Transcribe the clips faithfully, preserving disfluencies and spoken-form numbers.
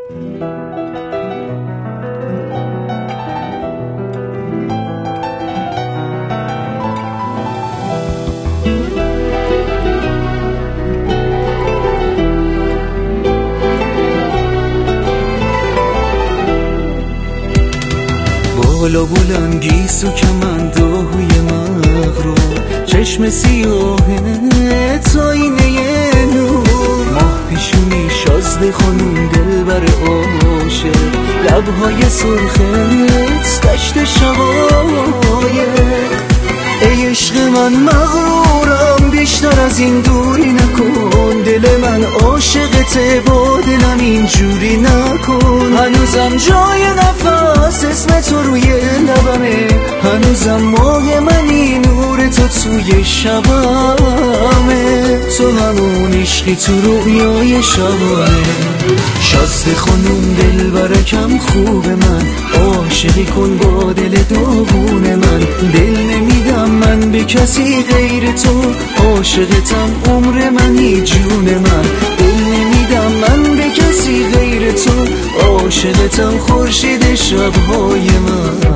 بالا بلند گیسو کمندوی مغرور، چشم سیاهت آینه نور، ماه پیشونی شازده خانون دلبر عاشق، لبهای سرخت دشت شقایق. ای عشق من مغرورم، بیشتر از این دوری نکن، دل من عاشقته با دلم اینجوری نکن. هنوزم جای نفس اسم تو روی لبمه، هنوزم ماه منی نور تو توی شبمه، تو همون عشقی تو رویای شبانه. شازده خانوم دلبرکم خوب من، عاشقی کن با دل داغون من، دل نمیدم من به کسی غیر تو، عاشقتم عمر منی جون من، دل نمیدم من به کسی غیر تو، عاشقتم خورشید شبهای من.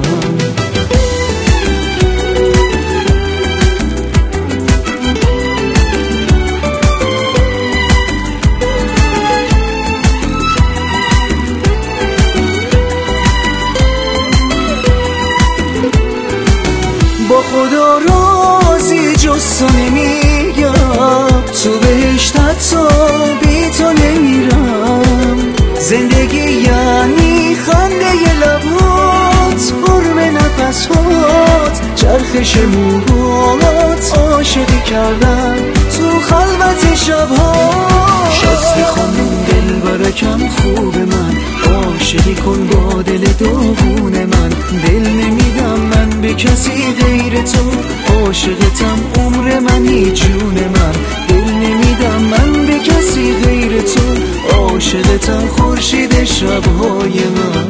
با خدا رازی جز تو نمیگم، تو بهشت حتی بی تو نمیرم. زندگی یعنی خنده لبات، حرم نفسات، چرخش موهات، عاشقی کردن تو خلوت شبها. شازده خانوم دلبرکم خوب من، عاشقی کن با دل داغون من، دل نمیدم من به کسی غیر تو، عاشقتم عمر منی جون من، دل نمیدم من به کسی غیر تو، عاشقتم خورشید شبهای من.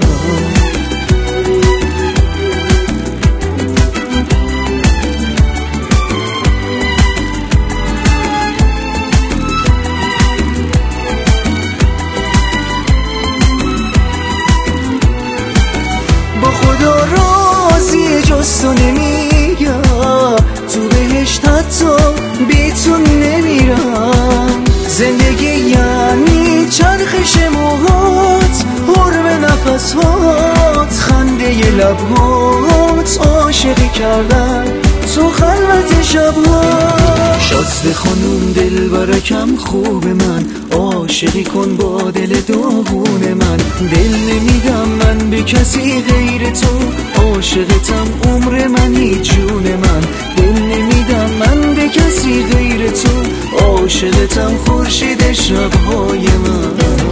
با خدا رازی جز تو نمیگم، تو بهشت حتی بی تو نمیرم. زندگی یعنی چرخش موهات، حرم نفسات، خنده لبهات، عاشقی کردن تو خلوت شبها. شازده خانوم دلبرکم خوب من، عاشقی کن با دل داغون من، دل نمیدم من به کسی غیر تو، عاشقتم عمر منی جون من، دل نمیدم من به کسی غیر تو، عاشقتم خورشید شبهای من.